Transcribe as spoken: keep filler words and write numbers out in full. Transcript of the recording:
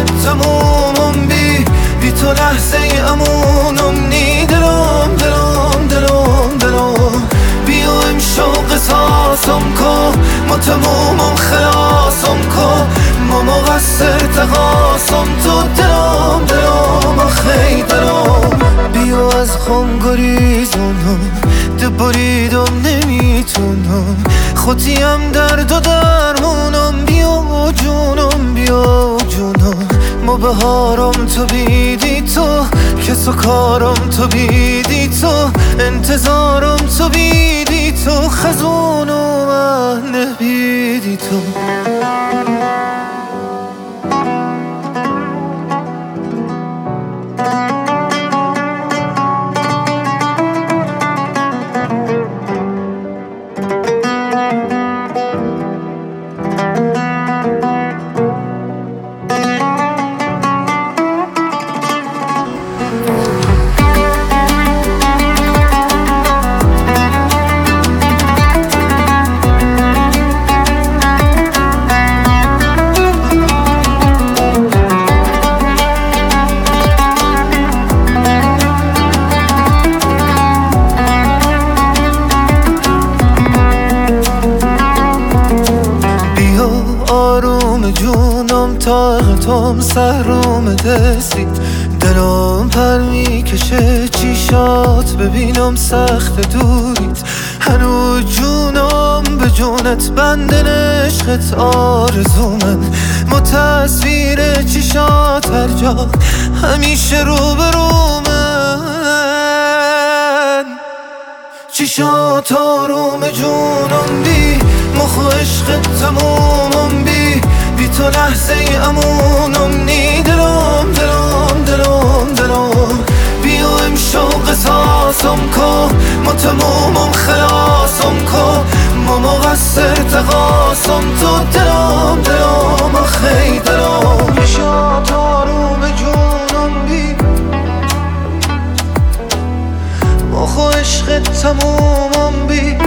تمومم بی بی تو لحظه امونم نی دلم دلم دلم دلم بیا امشو قصاصم کن ما تمومم خلاصم کن ما مقصر تقاسم تو دلم دلم آخی دلم بیا از خم گریزونم ده بریدم نمیتونم خودیم درد و درمونم بیا جونم بیا جونم ما بهارم تو بیدی تو کس و کارم تو بیدی تو انتظارم تو بیدی تو خزونم من نبیدی تو آروم جونم طاقتم سهروم دستی دلم پر میکشه چیشات ببینم سخت دوریت هنوز جونم به جونت بندن عشقت آرزو من ما تصویر چیشات هر جا همیشه رو برو من چیشات آروم جونم بی مخ و عشقت تمومم بی بی تو لحظه امونم نی دلم دلم دلم دلم بیا امشو قصاصم کن ما تمومم خلاصم کن ما مقصر تقاسم تو دلم دلم آخی دلم چیشات آروم جونم بی مخ و عشقت تمومم بی